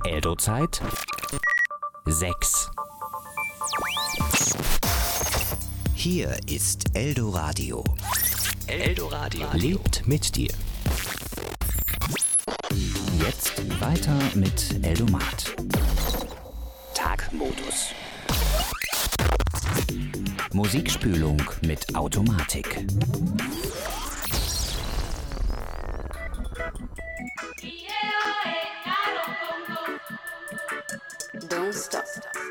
Eldo-Zeit 6. Hier ist Eldo Radio. Eldo Radio lebt mit dir. Jetzt weiter mit Eldomat. Tagmodus. Musikspülung mit Automatik. Don't stop.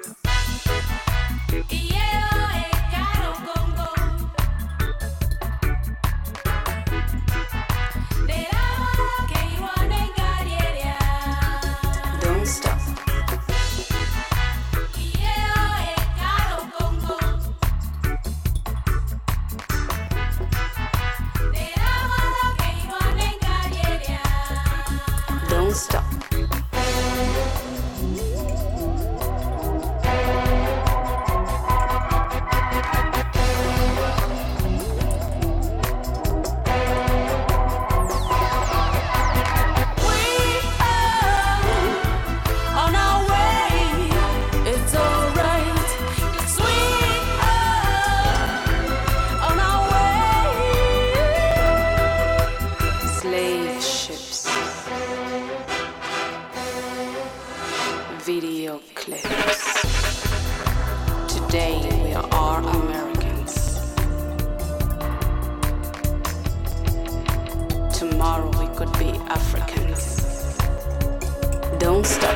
Stop. Video clips. Today we are Americans. Tomorrow we could be Africans. Don't stop.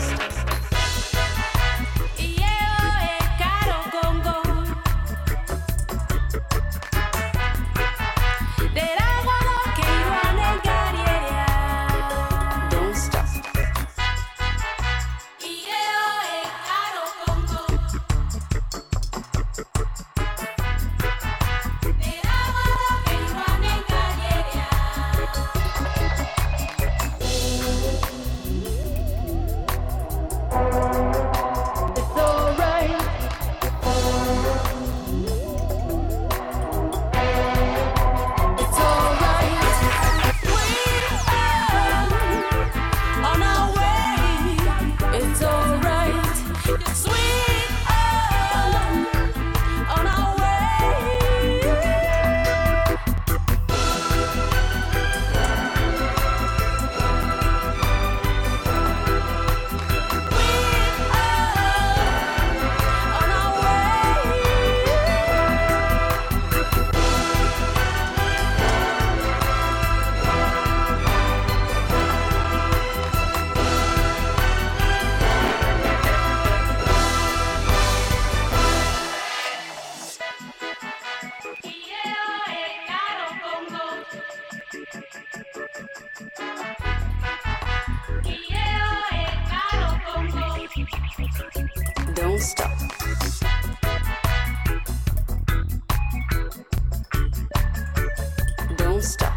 Don't stop. Don't stop.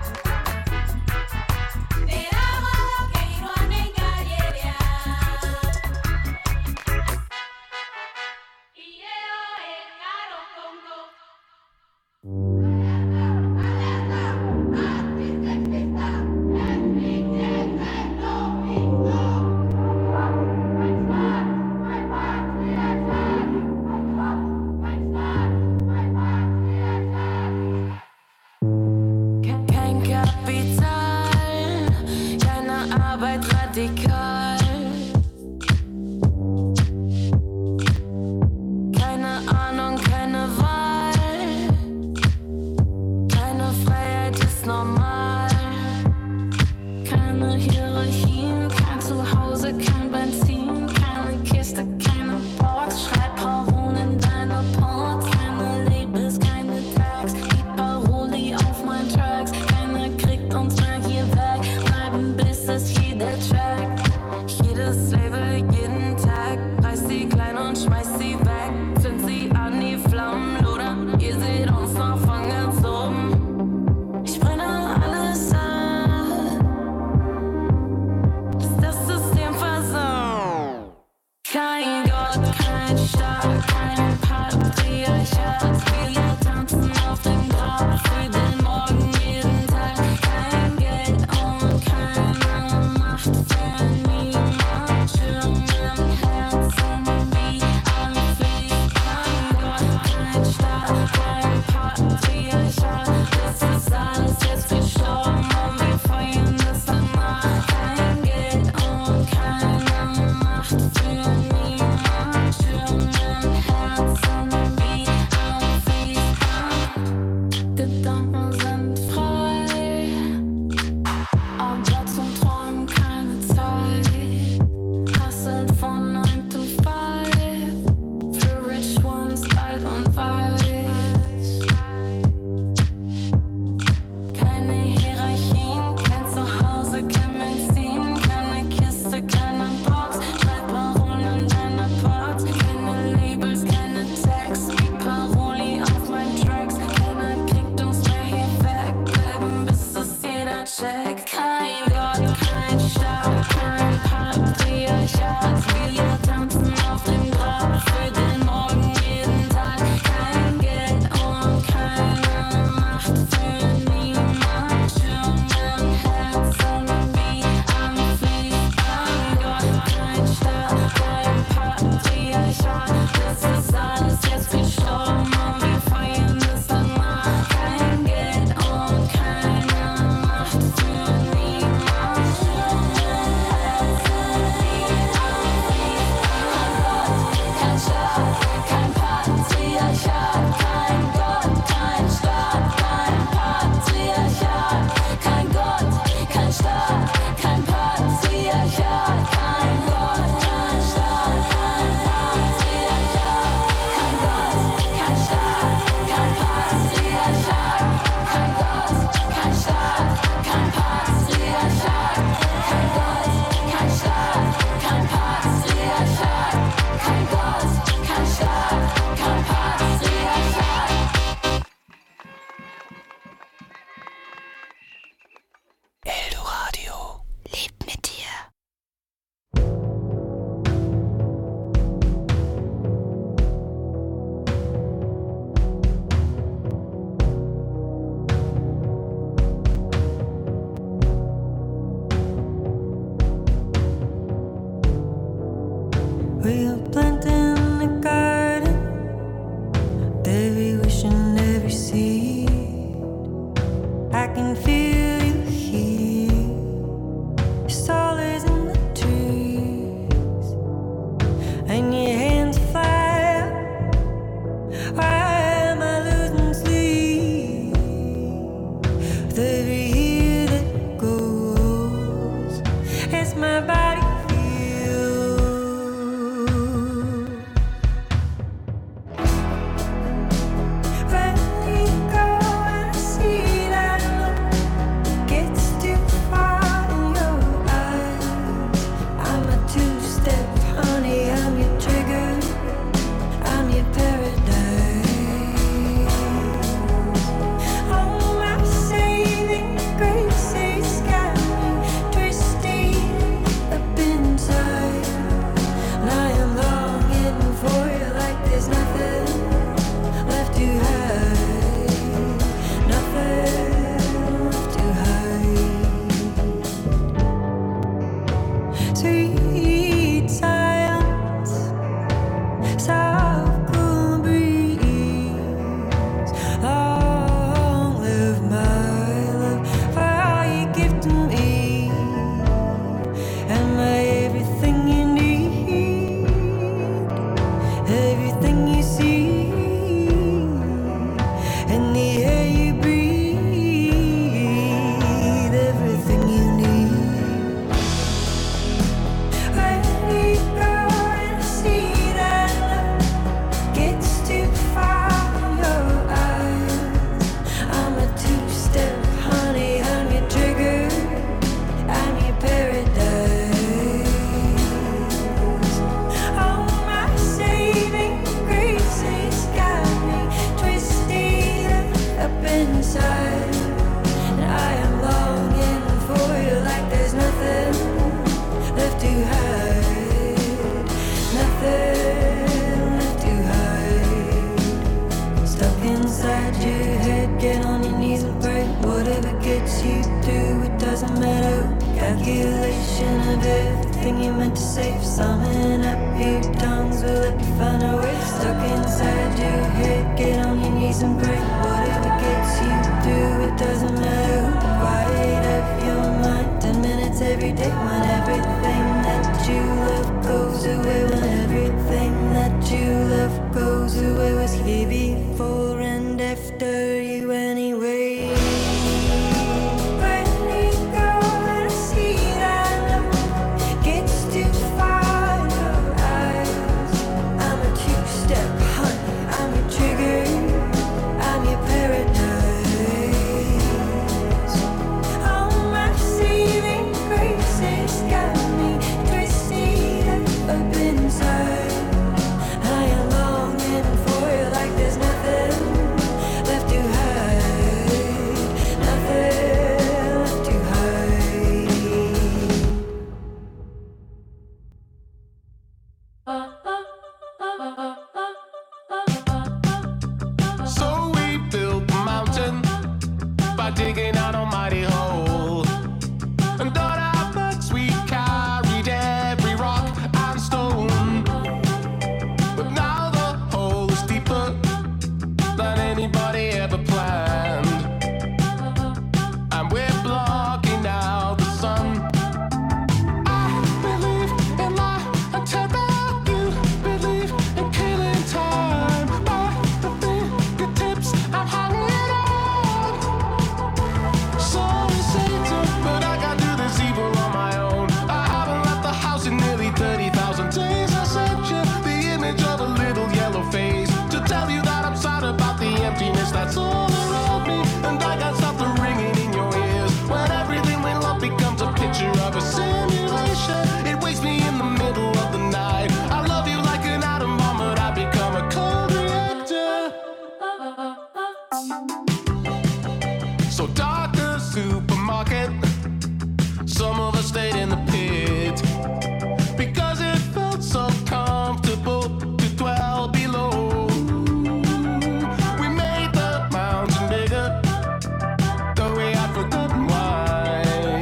Some of us stayed in the pit because it felt so comfortable to dwell below. We made the mountain bigger, though we had forgotten why.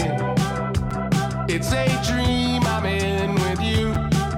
It's a dream I'm in with you.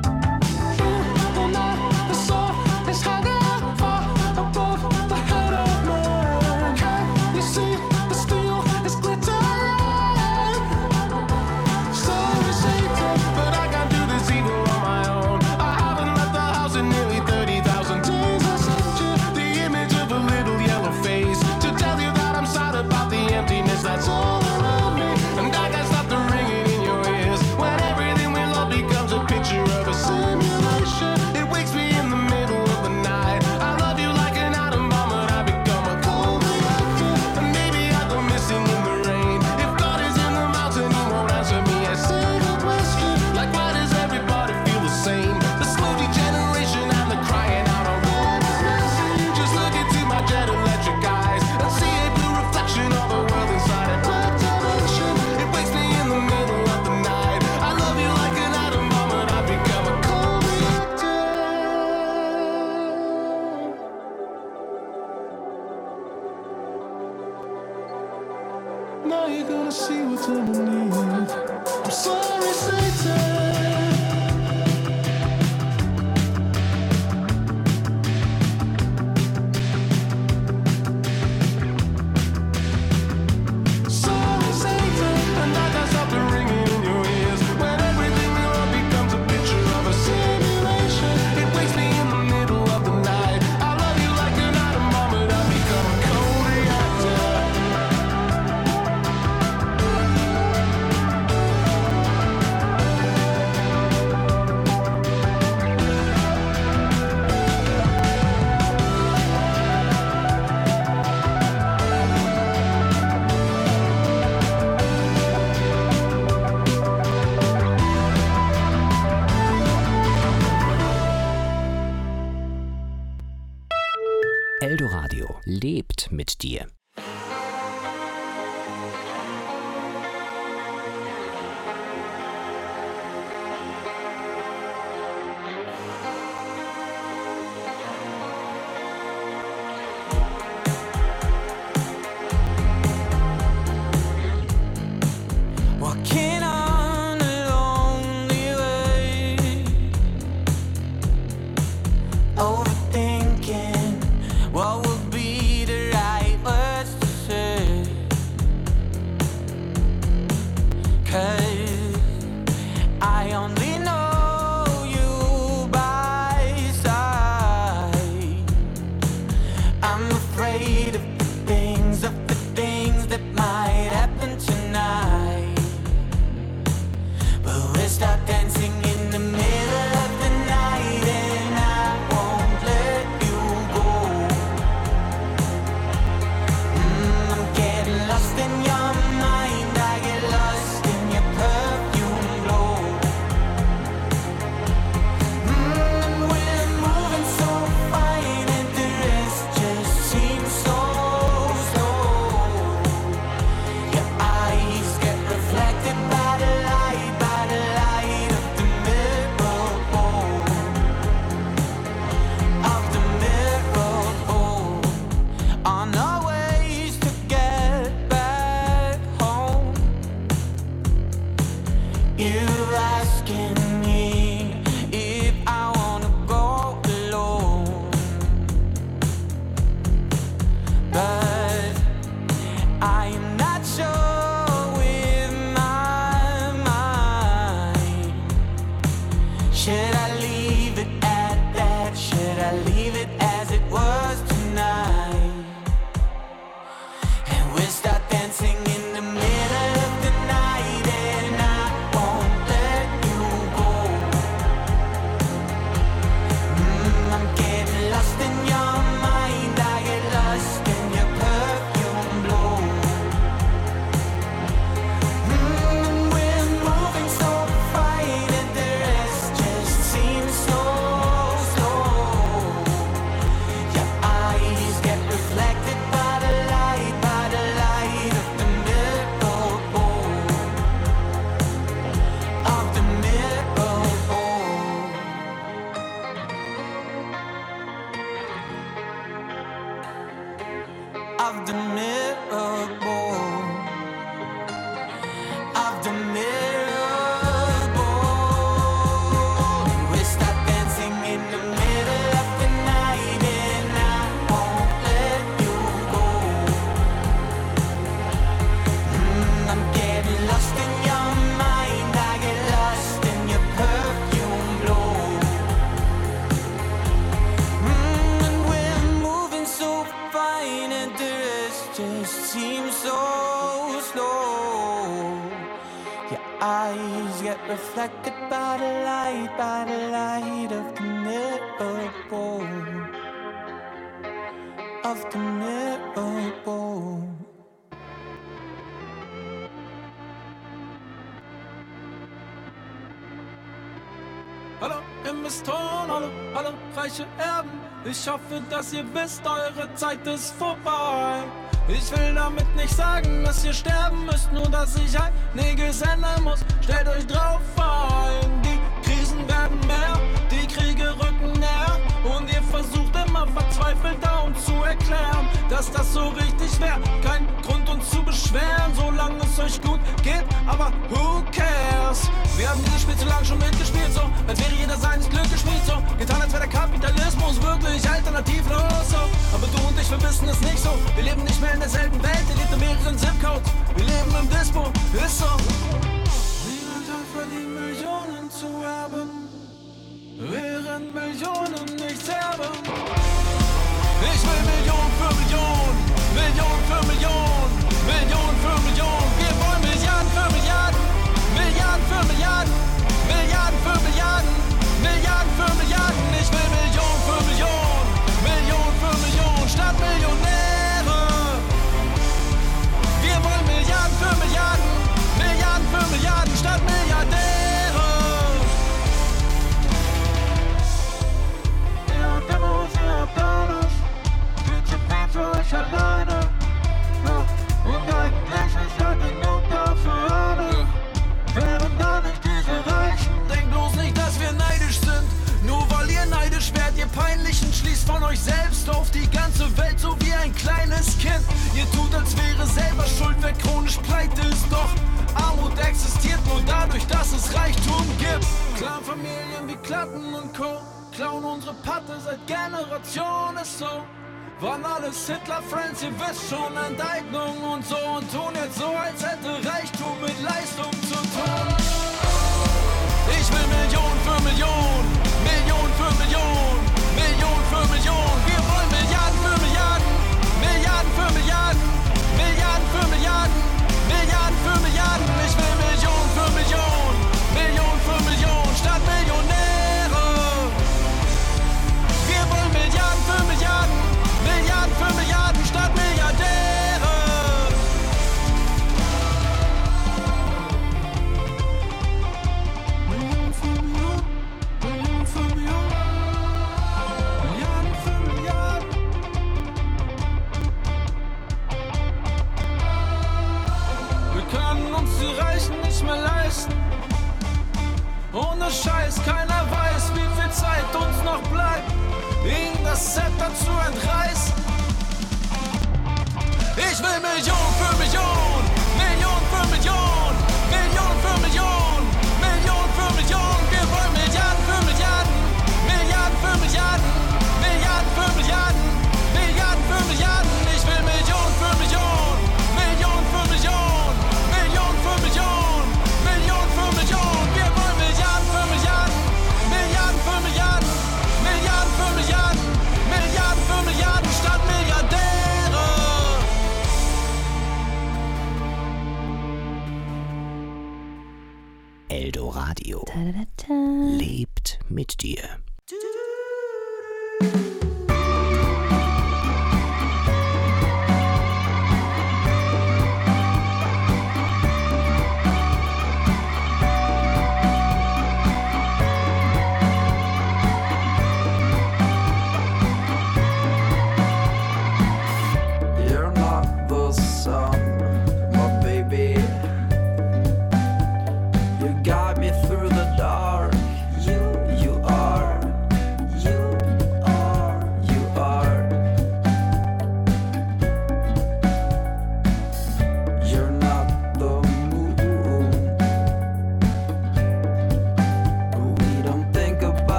The soul is hanging far above the head of man. Can you see the steel is glittering? So is Satan, but I can't do this evil on my own. I haven't left the house in nearly 30,000 days. I sent you the image of a little yellow face to tell you that I'm sad about the emptiness that's all around me. And I can't stop the ringing in your ears when everything we love becomes a picture of a simulation. It wakes me in the middle of the night. I love you like an atom bomb, and I become a cold reactor. And maybe I go missing in the rain. If God is in the mountain, he won't answer me a single question. Like, why does everybody feel the same? The slow degeneration and the crying out of mercy. Just look into my jet electric eyes and see a blue reflection of the world inside a black dimension. It wakes me in the middle of the night. I love you like an atom bomb, and I become a cold reactor. Now you're gonna see what's underneath. I'm sorry, Satan. Sorry, Satan, and I can't stop the ringing in your ears when everything we love becomes a picture of a simulation. It wakes me in the middle of the night. I love you like an atom bomb, and I become a cold reactor. Eldoradio lebt mit dir. Walking on a lonely way, overthinking what would be the right words to say. 'Cause I only know you by sight. I'm afraid of the things that might happen tonight. But we'll start dancing in the middle of the night, and I won't let you go. I'm getting lost in your mind, I get lost in your perfume glow. And we're moving so fine, and the rest just seems so slow. Your eyes get reflected by the light of the mirror on our ways to get back home. You're asking me if I wanna go alone, but I'm not sure with my mind. Should I leave it at that? Should I leave it as it was tonight? And we'll start dancing in the middle of the night, and I won't let you Your eyes get reflected by the light of the mirror bowl. Of the mirror bowl. Hallo Investoren, hallo, hallo reiche Erben. Ich hoffe, dass ihr wisst, eure Zeit ist vorbei. Ich will damit nicht sagen, dass ihr sterben müsst, nur dass ich einiges ändern muss. Stellt euch drauf ein, die Krisen werden mehr, die Kriege rücken näher. Und ihr versucht immer verzweifelt da uns zu erklären, dass das so richtig wäre. Kein Grund uns zu beschweren, solange es euch gut geht, aber who cares? Wir haben dieses Spiel zu lang schon mitgespielt, so als wäre jeder seines Glückes Schmied, so getan, als wäre der Kapitalismus wirklich alternativlos, so. Aber du und ich, wir wissen es nicht so. Wir leben nicht mehr in derselben Welt, ihr lebt in mehreren Zip-Codes. Wir leben im Dispo, ist so. Niemand hat verdient, Millionen zu erben, während Millionen nichts erben. Ich will Million für Million, Million für Million, Million für Million. Wir wollen Milliarden für Milliarden, Milliarden für Milliarden, Milliarden für Milliarden, Milliarden für Milliarden. Ich will Million für Million, Million für Million, statt Millionäre. Wir wollen Milliarden für Milliarden, Milliarden für Milliarden, statt Milliardäre. Ihr habt Demos, ihr habt alles, viel zu viel für euch alleine. Ja, und eigentlich ist halt genug da für alle. Wären da nicht diese Reichen? Denkt bloß nicht, dass wir neidisch sind. Nur weil ihr neidisch werdet, ihr Peinlichen, schließt von euch selbst auf die ganze Welt, so wie ein kleines Kind. Ihr tut, als wäre selber schuld, wer chronisch pleite ist. Doch Armut existiert nur dadurch, dass es Reichtum gibt. Clanfamilien wie Klatten und Co. klauen unsere Patte seit Generationen, ist so. Waren alles Hitler-Friends, ihr wisst schon, Enteignung und so. Und tun jetzt so, als hätte Reichtum mit Leistung zu tun. Ich will Million für Million, Million für Million, Million für Million. Wir wollen Milliarden für Milliarden, Milliarden für Milliarden, Milliarden für Milliarden, Milliarden für Milliarden. Ich will Million für Million, Million für Million, statt Millionäre. Wir wollen Milliarden für Milliarden, Milliarden für Milliarden, statt Milliardäre. Million für Million, Million für Million, Milliarden für Milliarden. Wir können uns die Reichen nicht mehr leisten. Ohne Scheiß, keiner weiß, wie viel Zeit uns noch bleibt, ihnen das Zepter zu entreißen. Ich will Million für Million, Million für Million, Million für Million, Million für Million. Wir wollen Milliarden für Milliarden, Milliarden für Milliarden, Milliarden für Milliarden, Milliarden für Milliarden. Ich will Million für Million, Million für Million, Million für Million, Million für Million. Wir wollen Milliarden für Milliarden, Milliarden für Milliarden, Milliarden für Milliarden, Milliarden für Milliarden, statt Milliardäre. Eldoradio lebt mit dir. You're not the sun, my baby. You guide me through the dark. You are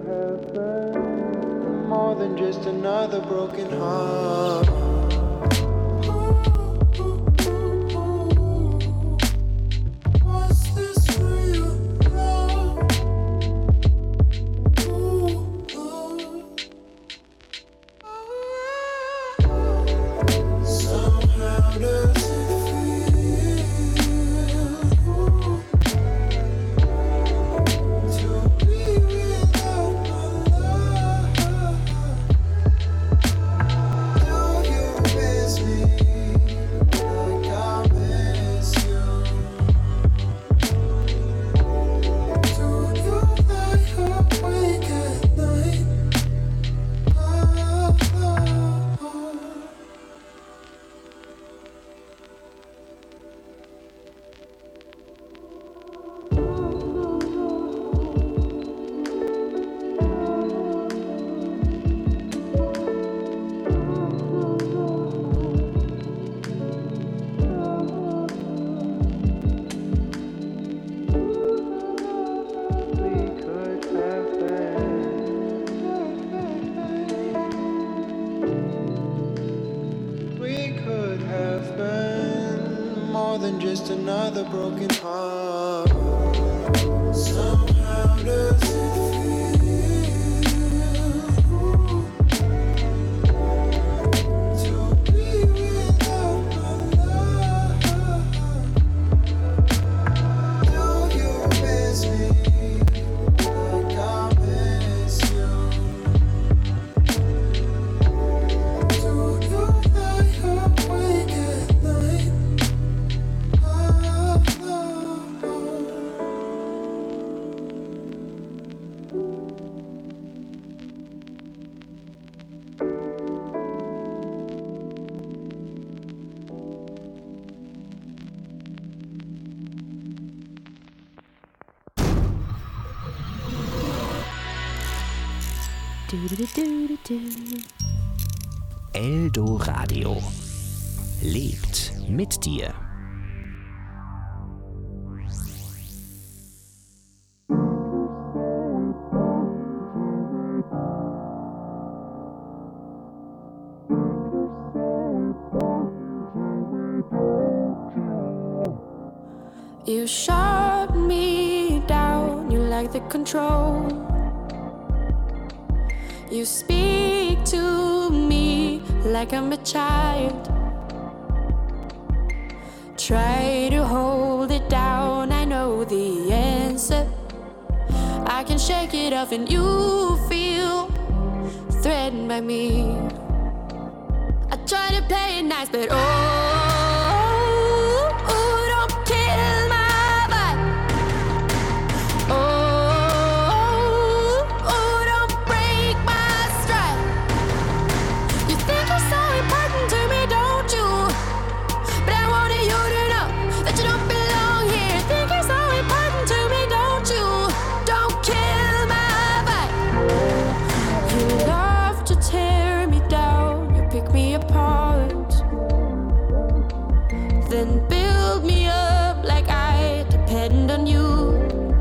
have been more than just another broken heart. Just another broken heart. Somehow does it feel to be without my love? Do you miss me like I miss you? Do you lie awake at night? Eldoradio lebt mit dir. You shut me down, you like the control. You speak to me like I'm a child. Try to hold it down, I know the answer. I can shake it off and you feel threatened by me. I try to play it nice, but don't kill my vibe. Don't break my stride. You think you're so important to me, don't you? But I wanted you to know that you don't belong here. Think you're so important to me, don't you? Don't kill my vibe. You love to tear me down, you pick me apart, then build me up like I depend on you.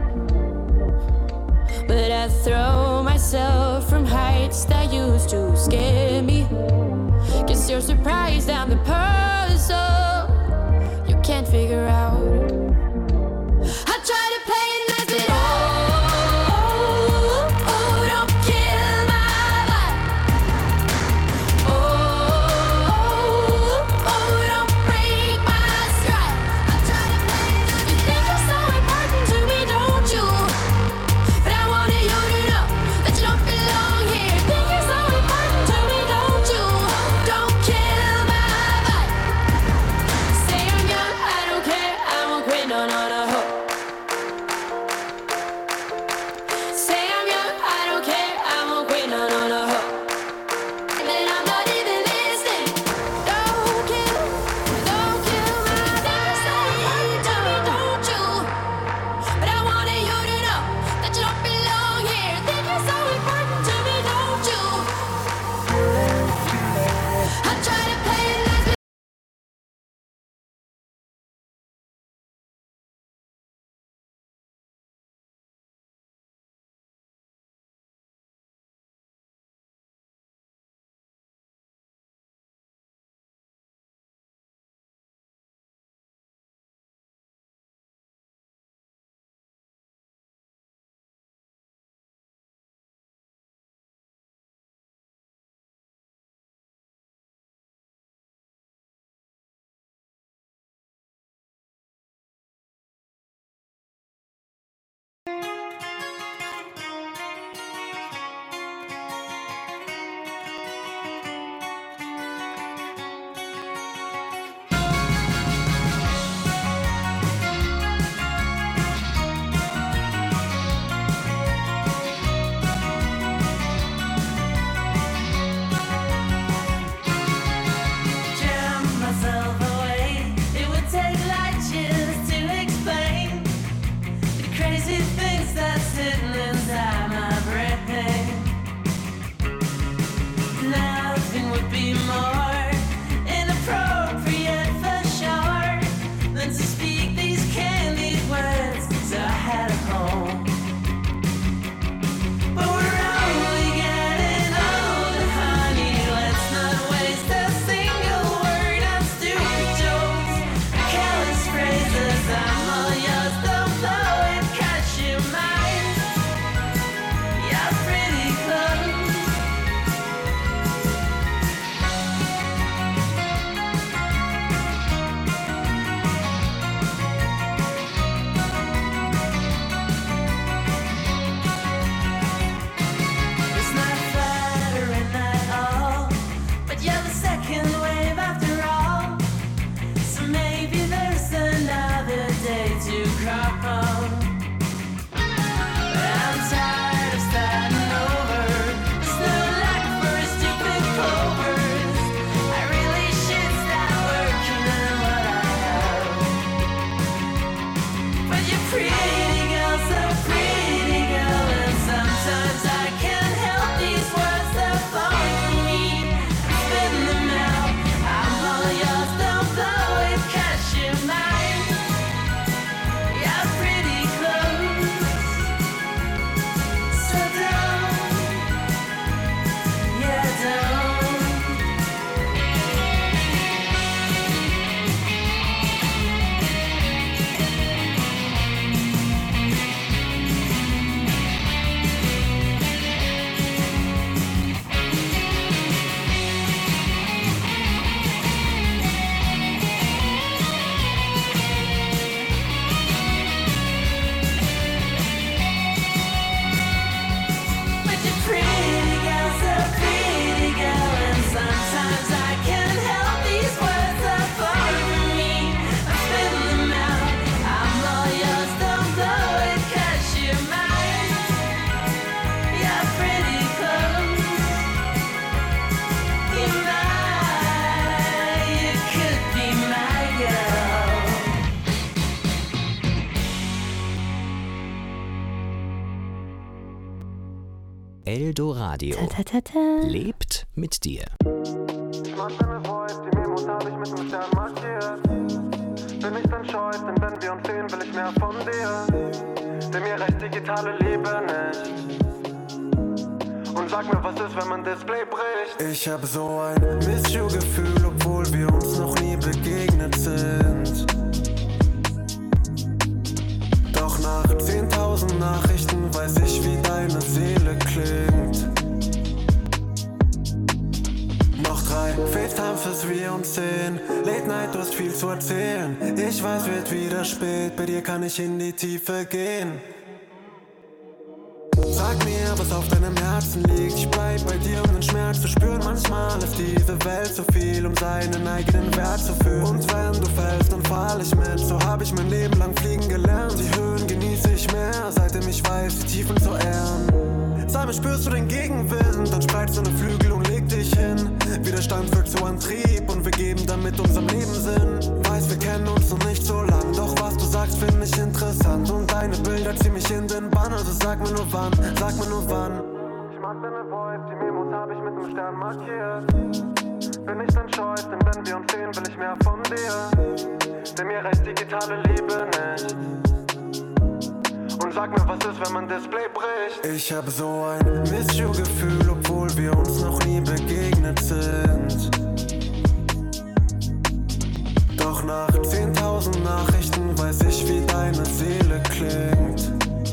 But I throw myself from heights that used to scare me. Guess you're surprised I'm the puzzle you can't figure out. I try to play it nice, but don't kill my vibe. Don't break my stride. I try to play it nice. You think you're so important to me, don't you? But I wanted you to know that you don't belong here. Think you're so important to me, don't you? Don't kill my vibe. Say I'm young, I don't care. I Eldoradio. Lebt mit dir. Ich mag deine Voice, die Memos hab ich mit dem Stern markiert. Bin ich dann scheu, denn wenn wir uns sehen, will ich mehr von dir. Denn mir reicht digitale Liebe nicht. Und sag mir, was ist, wenn mein Display bricht? Ich hab so ein Miss-You-Gefühl, obwohl wir uns noch nie begegnet sind. Doch nach 10.000 Nachrichten weiß ich, wie deine Seele klingt. Noch 3 FaceTime, bis wir uns sehen. Late Night, du hast viel zu erzählen. Ich weiß, wird wieder spät, bei dir kann ich in die Tiefe gehen. Sag mir, was auf deinem Herzen liegt. Ich bleib bei dir, um den Schmerz zu spüren. Manchmal ist diese Welt zu viel, um seinen eigenen Wert zu fühlen. Und wenn du fällst, dann fall ich mit. So hab ich mein Leben lang fliegen gelernt. Die Höhen genieße ich mehr, seitdem ich weiß, die Tiefen zu ehren. Sag mir, spürst du den Gegenwind? Dann spreizt deine Flügel und leg dich hin. Widerstand führt zu Antrieb und wir geben damit unserem Leben Sinn. Weiß, wir kennen uns noch nicht so lang, doch was du sagst, find ich interessant. Und deine Bilder ziehen mich in den Bann, also sag mir nur wann, sag mir nur wann. Ich mag deine Voice, die Memos hab ich mit dem Stern markiert. Bin ich dann scheu, denn wenn wir uns sehen, will ich mehr von dir. Denn mir reicht digitale Liebe nicht. Und sag mir, was ist, wenn mein Display bricht? Ich hab so ein Miss-You-Gefühl, obwohl wir uns noch nie begegnet sind. Doch nach 10.000 Nachrichten weiß ich, wie deine Seele klingt.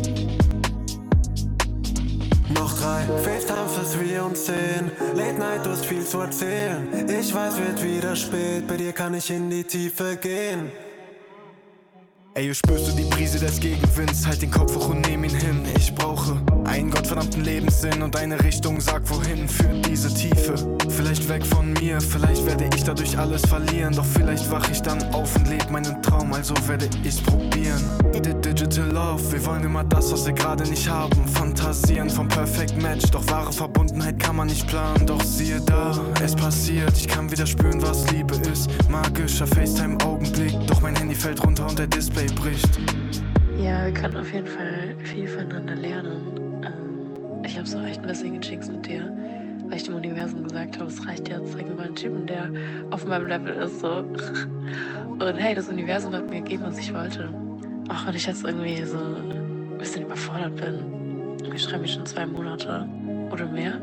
Noch 3 FaceTime, bis wir uns sehen. Late Night, du hast viel zu erzählen. Ich weiß, wird wieder spät, bei dir kann ich in die Tiefe gehen. Ey, spürst du die Brise des Gegenwinds? Halt den Kopf hoch und nehm ihn hin. Ich brauche einen gottverdammten Lebenssinn und eine Richtung, sag wohin für diese Tiefe. Vielleicht weg von mir, vielleicht werde ich dadurch alles verlieren. Doch vielleicht wach ich dann auf und leb meinen Traum, also werde ich's probieren. Digital Love, wir wollen immer das, was wir gerade nicht haben. Fantasieren vom Perfect Match, doch wahre Verbundenheit kann man nicht planen. Doch siehe da, es passiert, ich kann wieder spüren, was Liebe ist. Magischer FaceTime-Augenblick, doch mein Handy fällt runter und der Display bricht. Ja, wir können auf jeden Fall viel voneinander lernen. Ich habe so echt ein bisschen gechickt mit dir, weil ich dem Universum gesagt habe, es reicht jetzt, zeig mir mal einen Typen, der auf meinem Level ist. So. Und hey, das Universum hat mir gegeben, was ich wollte. Auch wenn ich jetzt irgendwie so ein bisschen überfordert bin. Ich schreibe mich schon 2 Monate oder mehr.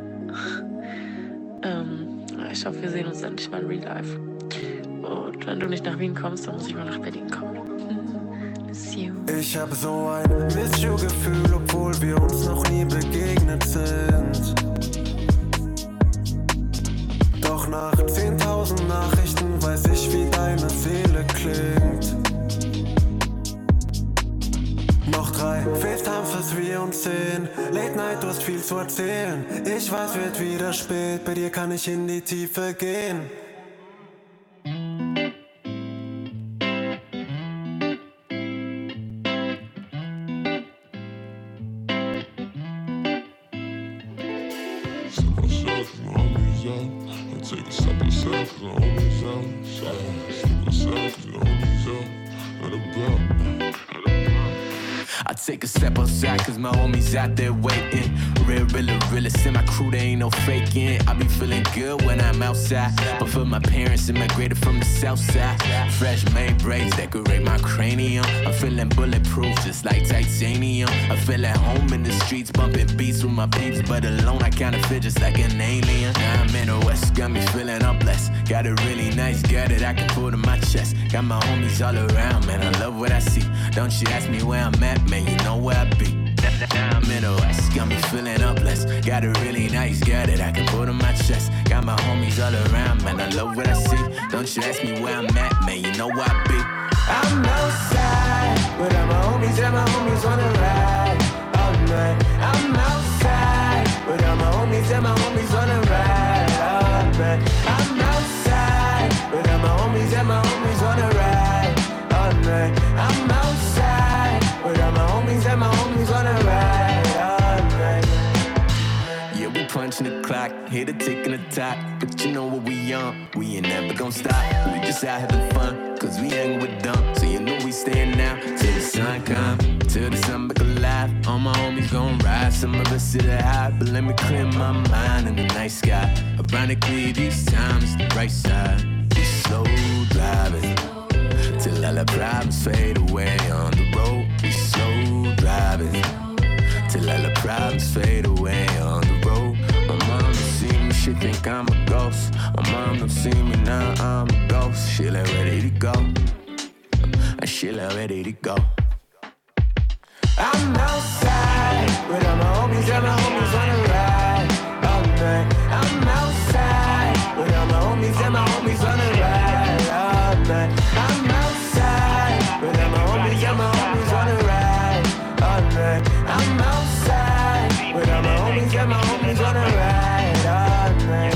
Ich hoffe, wir sehen uns endlich mal in Real Life. Und wenn du nicht nach Wien kommst, dann muss ich mal nach Berlin kommen. Ich hab so ein Miss-You-Gefühl, obwohl wir uns noch nie begegnet sind. Doch nach 10.000 Nachrichten weiß ich, wie deine Seele klingt. Noch 3 FaceTime, bis wir uns sehen. Late Night, du hast viel zu erzählen. Ich weiß, wird wieder spät, bei dir kann ich in die Tiefe gehen. I take a step outside cause my homies out there waiting. Realist in my crew, there ain't no faking. I be feeling good when I'm outside. But for my parents immigrated from the south side. Fresh made braids decorate my cranium. I'm feeling bulletproof just like titanium. I feel at home in the streets bumping beats with my peeps. But alone I kinda feel just like an alien. Now I'm in the west, got me feeling up blessed. Got a really nice girl that I can put on my chest. Got my homies all around, man, I love what I see. Don't you ask me where I'm at, man, you know where I be. Now I'm in the west, got me feeling up blessed. Got a really nice girl that I can put on my chest. Got my homies all around, man, I love what I see. Don't you ask me where I'm at, man, you know where I be. I'm outside, but all my homies and my homies wanna ride all night. I'm outside, but all my homies and my homies wanna ride all night. I'm outside, but all my homies and my homies wanna ride all night. I'm outside, but all my homies and my homies wanna ride all night. Yeah, we punch punching the clock, hit a tick in the top. But you know what we on, we ain't never gonna stop. We just out having fun, cause we hangin' with them. So you know we staying out till the sun come, till the sun back alive. All my homies gon' ride, some of us sit high. But let me clear my mind in the night sky. Ironically, these times the right side. We slow driving till all our problems fade away on the road. We slow driving till all the problems fade away on the road. My mom don't see me, she think I'm a ghost. My mom don't see me, now I'm a ghost. She like ready to go, she like ready to go. I'm outside with all my homies and my homies wanna ride all night. I'm outside with all my homies and my homies wanna ride all night. I'm outside with all my homies and my homies wanna ride all night. I'm outside with all my homies and my homies wanna ride all night.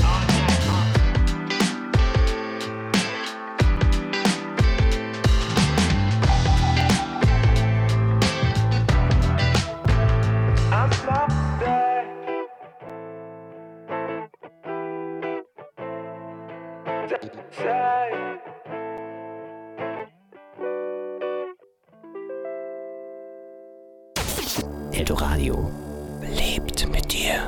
Eldoradio lebt mit dir.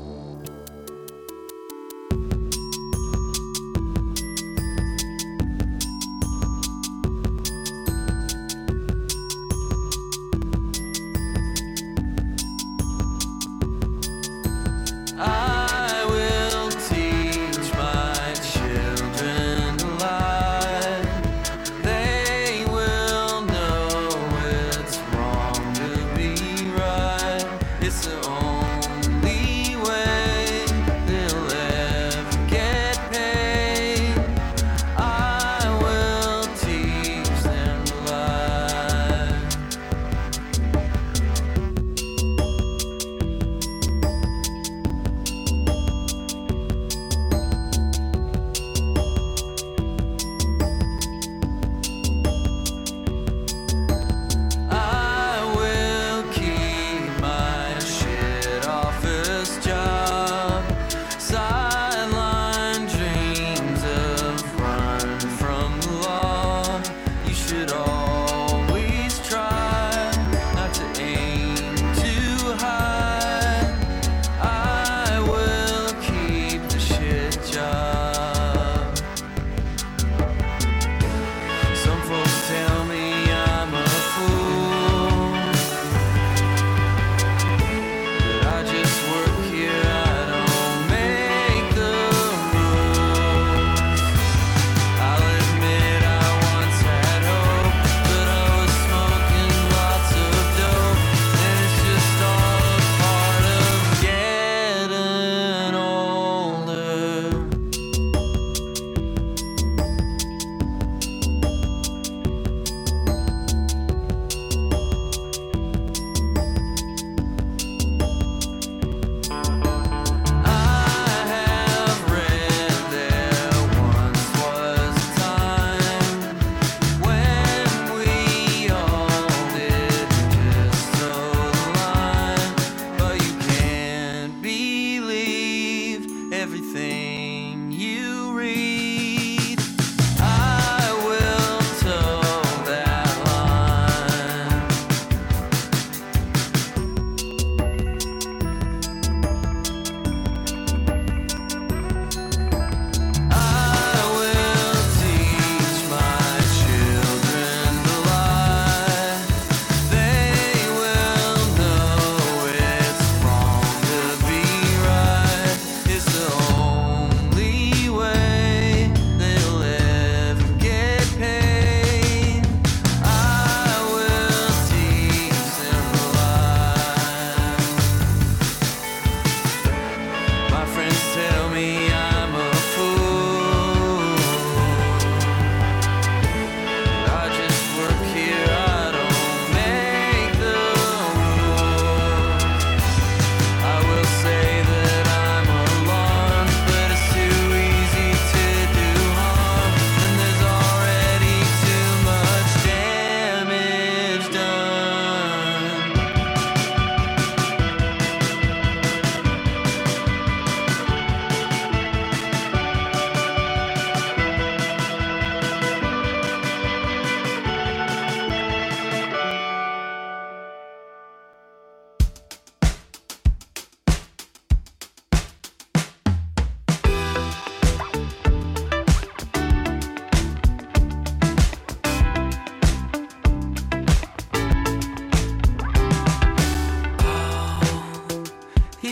I will teach my children to lie. They will know it's wrong to be right. It's the only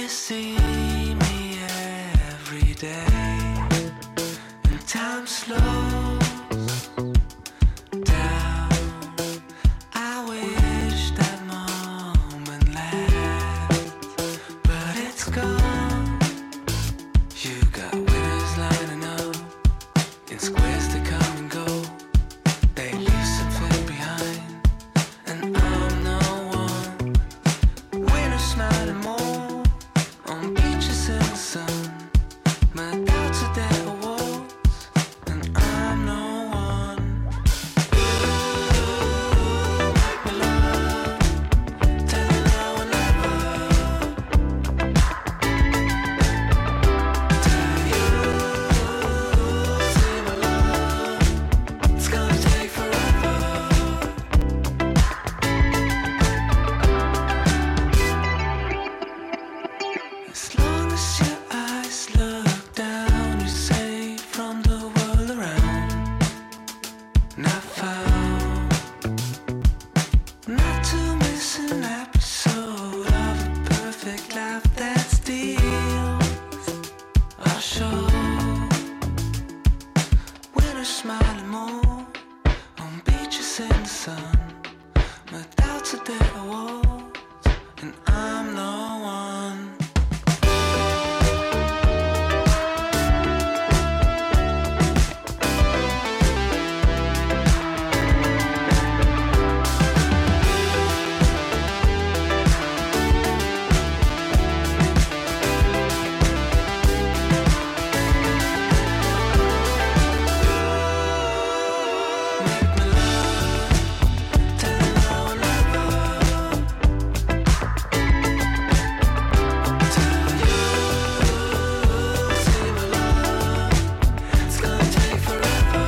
You see me every day, and time slows down. I wish that moment lasts, but it's gone. You got winners lining up in squares that come and go. They leave something behind, and I'm no one. Winners smiling more on beaches in the sun. My doubts are dead awards, and I'm no one. Make me love, tell me now or never. Tell you, say my love, it's gonna take forever. As long as your eyes look down, you're safe from the world around. And I found not to miss an episode of a perfect life that steals our show. Winners smiling more on beaches in the sun. My doubts are dead awards, and I'm no one. Make me love, tell me now or never. Tell you, say my love, it's gonna take forever.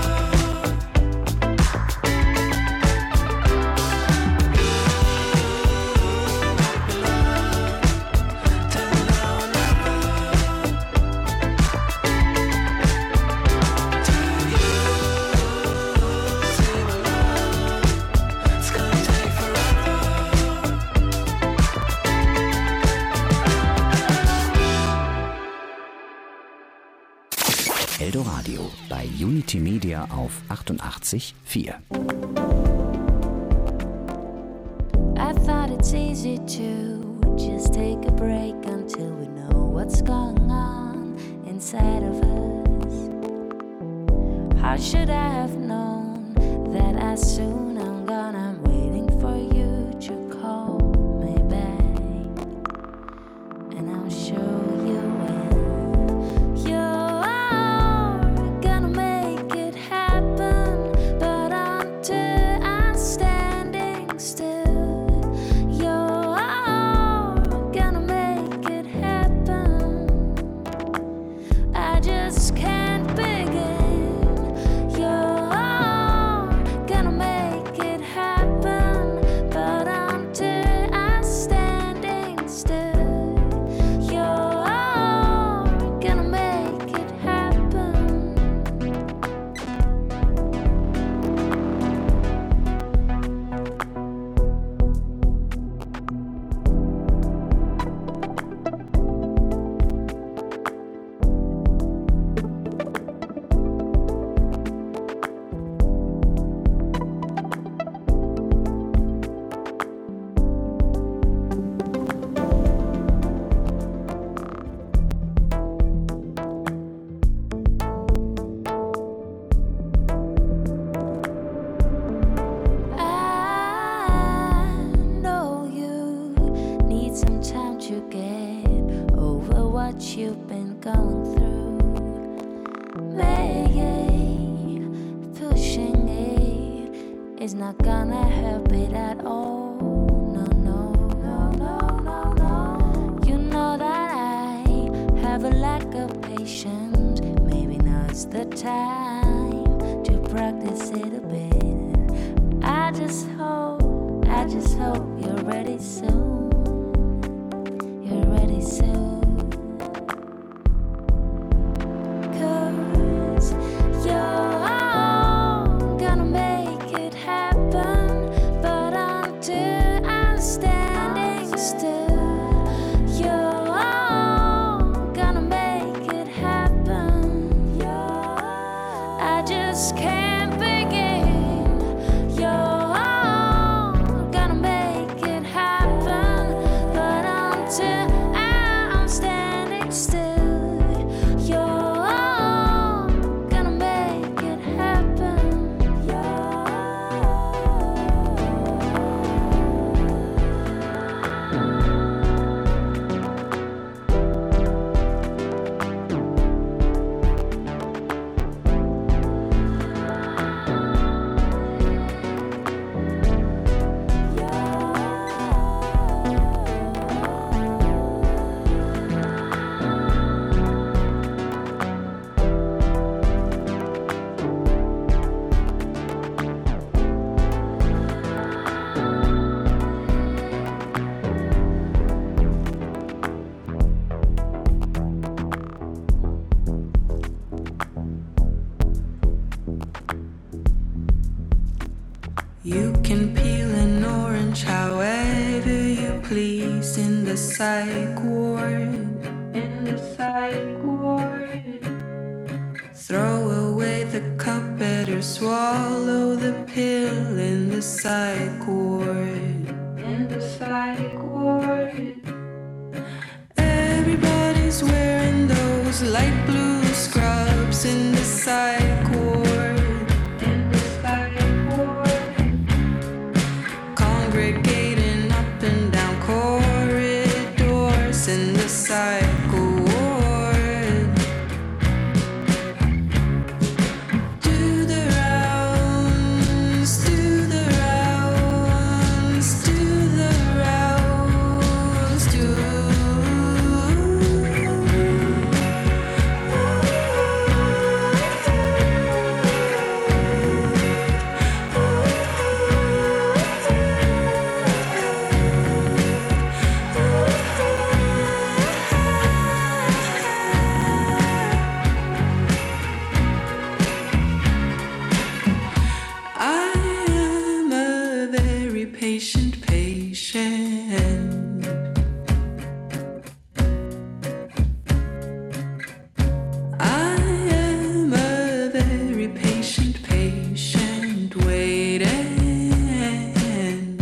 Make me love, tell me now or never. Tell you, say my love, it's gonna take forever. Eldoradio bei Unity Media auf 88,4. I thought it's easy to just take a break until we know what's going on inside of us. How should I have known that as soon I'm gone? I'm waiting for you to call me back, and I'm sure you will. You're gonna make it happen, but until I'm standing still, you're gonna make it happen. I just can't begin. You're gonna make it happen, but until I'm standing still, you're gonna make it happen. I know you need some time to get over what you've been going through. Maybe pushing it is not gonna help it at all. No, no, no, no, no, no. You know that I have a lack of patience. Maybe now it's the time to practice it a bit. I just hope you're ready soon. You're ready soon. 'Cause you're gonna make it happen, but until I'm standing still, you're You can peel an orange however you please in the psych ward. In the psych ward. Throw away the cup, better swallow the pill in the psych ward. In the psych ward. Everybody's wearing those light blue scrubs in the psych ward. In the psych ward. Congregating up and down corridors in the psych ward. Do the rounds, do the rounds, do the rounds, do. I am a very patient patient. I am a very patient patient waiting.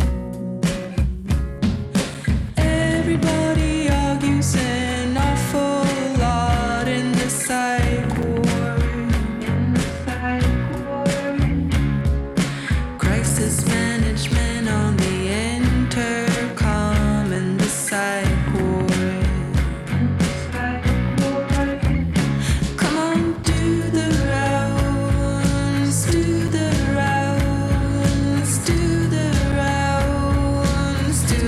Everybody argues an awful lot in the psych ward. In the psych ward. Crisis management on the intercom in the psych ward. Come on, do the rounds, do the rounds, do the rounds, do.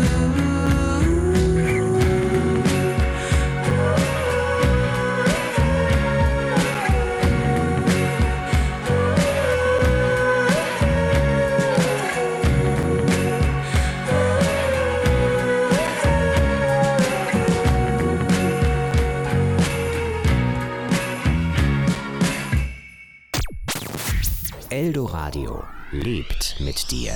Eldoradio lebt mit dir.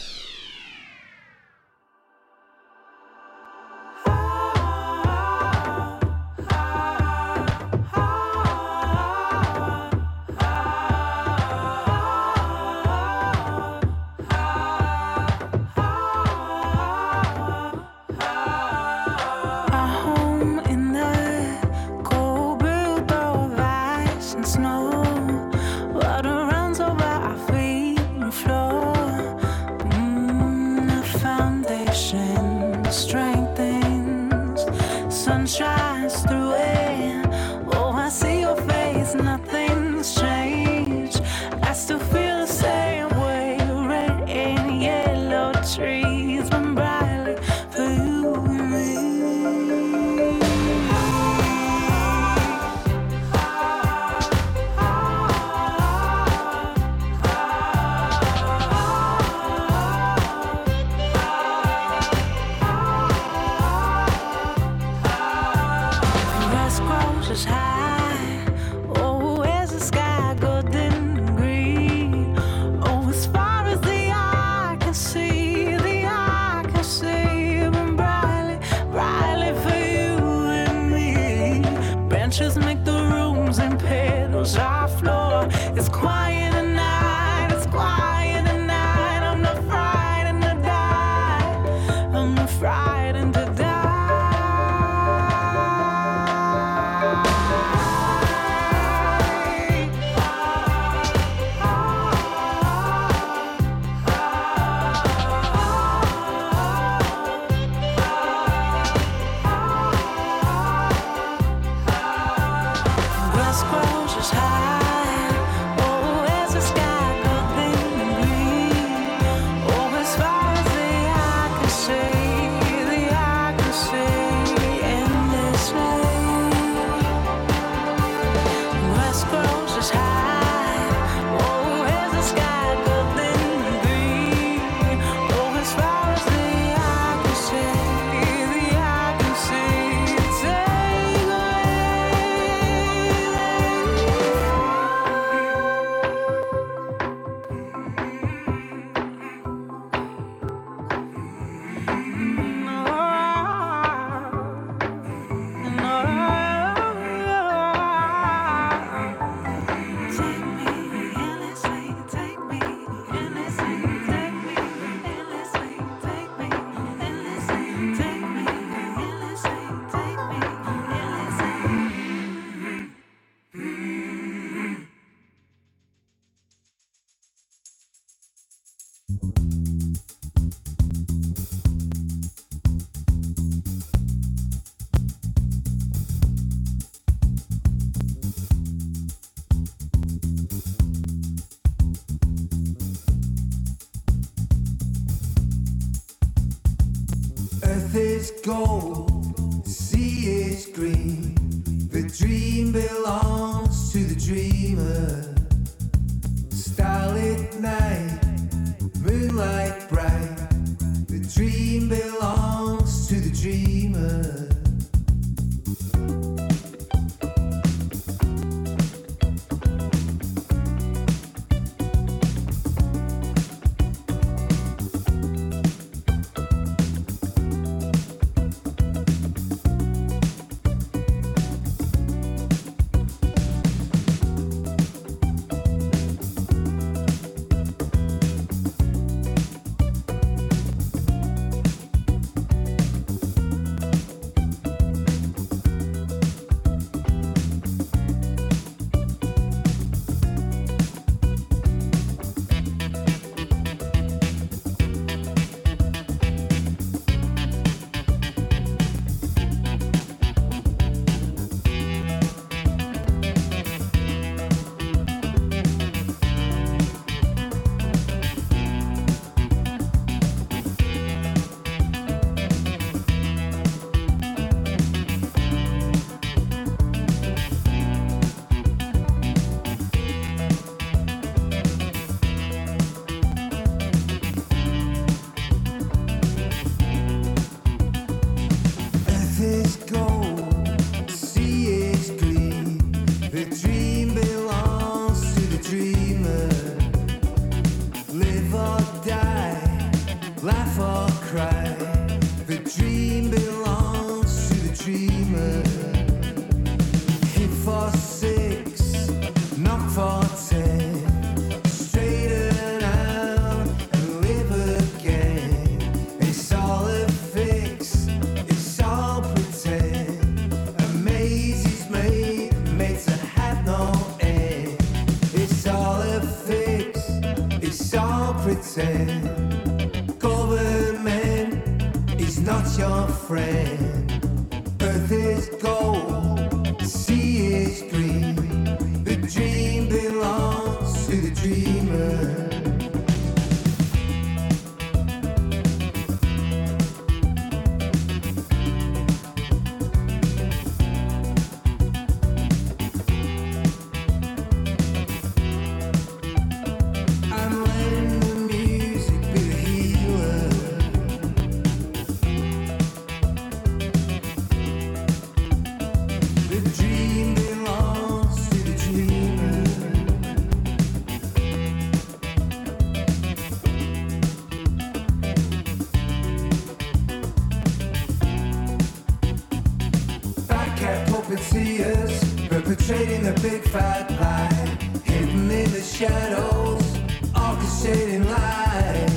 A home in the cold blue door of ice and snow. Water runs over our feet and floor. A foundation strengthens. Sun shines through it. Oh, I see your face. Nothing's changed. I still feel the same way. Red and yellow trees burn brightly for you and me. Grass grows as high. Oh, as the sky golden and green. Oh, as far as the eye can see, the eye can see. Burn brightly, brightly for you and me. Branches make the rooms and petals our floor. It's quiet at night, it's quiet at night. I'm not frightened to die. I'm not frightened to die. is gold, the sea is green. The dream belongs to the dreamer. Starlit night, moonlight bright. The dream belongs to the dreamer. Government is not your friend. Earth is gold, sea is green. The dream belongs to the dreamer. Perpetrating the big fat lie, hidden in the shadows, orchestrating lies.